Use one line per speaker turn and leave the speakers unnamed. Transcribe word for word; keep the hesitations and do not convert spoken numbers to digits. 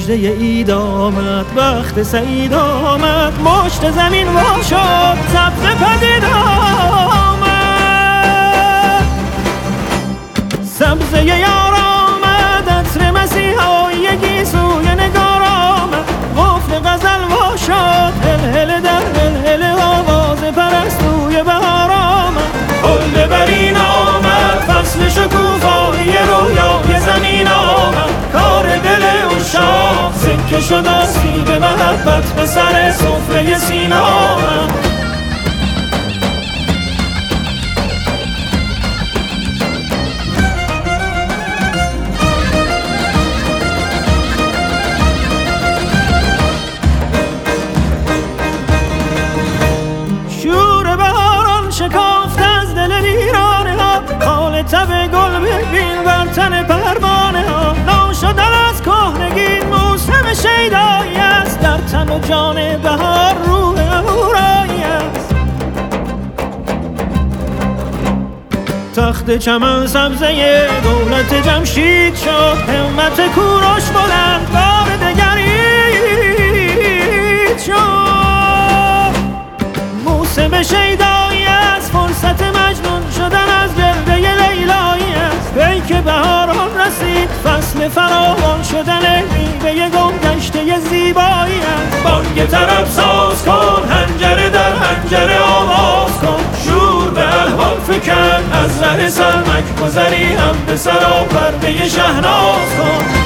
مژده عید آمد، وقت سعید آمد، مشت زمین وا شد، سبز پدید آمد. سبزه یار آمد، عطر مسیحایی سوی نگار آمد، قفل غزل وا شد، هل هل در هل هل آواز پرستوی بهار آمد. حل برین آمد، فصل شکوفایی رویای زمین آمد، کار دل عشاق سکه شد از سیب محبت به سر سفره سینه آمد. شور بهاران شکافت از دل ویرانه ها، خال تب گل ببین بر تن پروانه ها. نو شدن از کهنگی موسم شیدایی است، در تن و جان بهار روح اهورایی است. تخت چمن سبزه دولت جمشید شد، همت کوروش بلند بار دگرید شد. موسم شیدایی است، فرصت مجنون شدن از گرده لیلایی است. پیک بهاران رسید، فصل فراوان شدن میوه گم گشته زیبایی است. بانگ طرب ساز کن، حنجره در حنجره آواز کن، شور به الحان فکن، از ره سرمک گذری هم به سر و پرده شهناز کن.